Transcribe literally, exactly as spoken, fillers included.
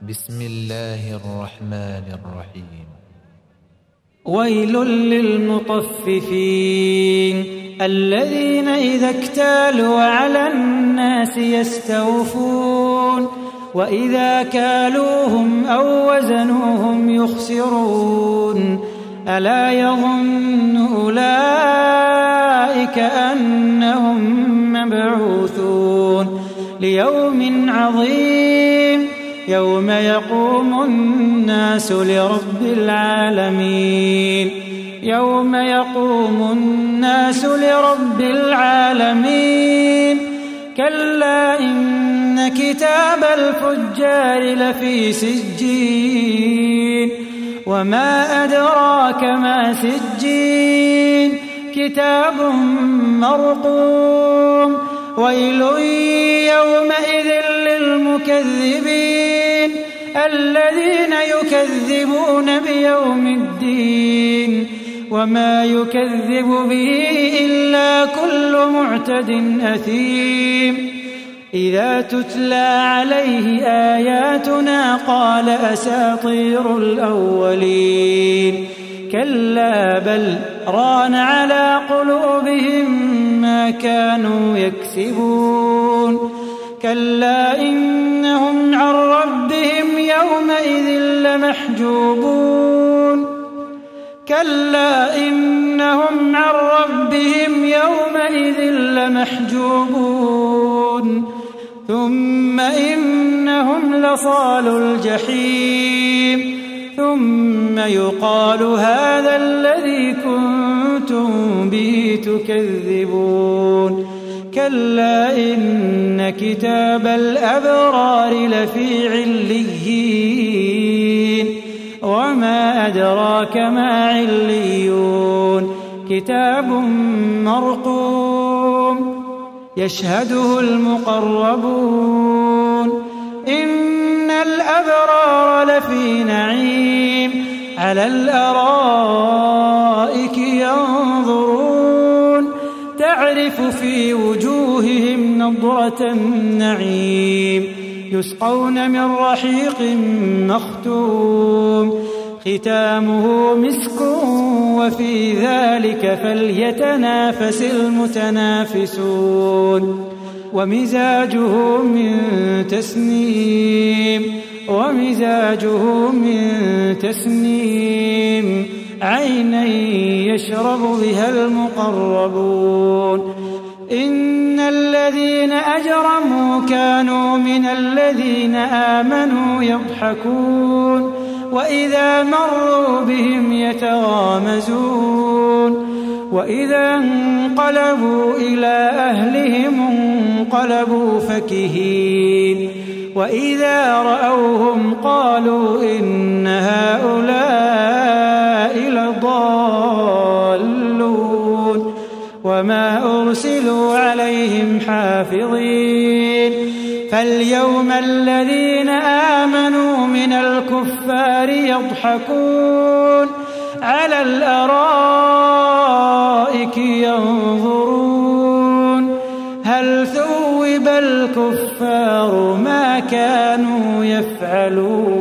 بسم الله الرحمن الرحيم. ويل للمطففين الذين إذا اكتالوا على الناس يستوفون وإذا كالوهم أو وزنوهم يخسرون ألا يظن أولئك أنهم مبعوثون ليوم عظيم يوم يقوم الناس لرب العالمين يوم يقوم الناس لرب العالمين كلا إن كتاب الفجار لفي سجين وما أدراك ما سجين كتاب مرقوم ويل يومئذ للمكذبين الذين يكذبون بيوم الدين وما يكذب به إلا كل معتد أثيم إذا تتلى عليه آياتنا قال أساطير الأولين كلا بل ران على قلوبهم ما كانوا يكسبون كلا إنهم عن ربهم يومئذ لمحجوبون كلا إنهم عن ربهم يومئذ لمحجوبون ثم إنهم لصالوا الجحيم ثم يقال هذا الذي كنتم به تكذبون كلا إن كتاب الأبرار لفي عليين وما أدراك ما عليون كتاب مرقوم يشهده المقربون إن الأبرار لفي نعيم على الأرائك ينظرون تعرف في وجوههم نضرة النعيم يسقون من رحيق مختوم ختامه مسك وفي ذلك فليتنافس المتنافسون ومزاجه من تسنيم ومزاجه من تسنيم عينا يشرب بها المقربون إن الذين أجرموا كانوا من الذين آمنوا يضحكون وإذا مروا بهم يتغامزون وإذا انقلبوا إلى أهلهم انقلبوا فكهين وإذا رأوهم قالوا إن هؤلاء لضالون وما أرسلوا عليهم حافظين فاليوم الذين آمنوا من الكفار يضحكون على الأرائك ينظرون هل ثوب الكفار ما كانوا يفعلون